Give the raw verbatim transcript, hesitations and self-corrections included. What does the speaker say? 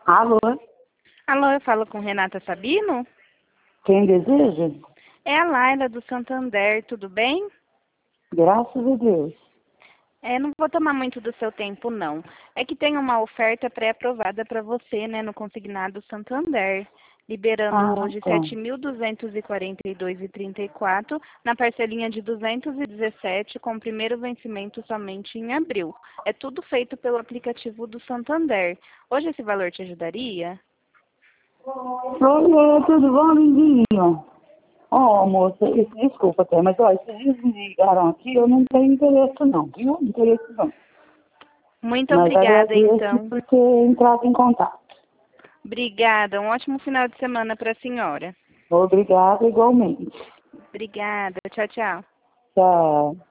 Alô? Alô, eu falo com Renata Sabino? Quem deseja? É a Laila do Santander, tudo bem? Graças a Deus. É, não vou tomar muito do seu tempo, não. É que tem uma oferta pré-aprovada para você, né, no consignado Santander, liberando Ah, hoje tá. sete mil duzentos e quarenta e dois reais e trinta e quatro centavos na parcelinha de duzentos e dezessete, com o primeiro vencimento somente em abril. É tudo feito pelo aplicativo do Santander. Hoje esse valor te ajudaria? Oi, tudo bom, lindinho? Ó, moça, isso, desculpa até, mas olha, se desligaram aqui, eu não tenho interesse não, viu? Interesse não. Muito Mas obrigada, agradeço então. por ter entrado em contato. Obrigada. Um ótimo final de semana para a senhora. Obrigada igualmente. Obrigada. Tchau, tchau. Tchau.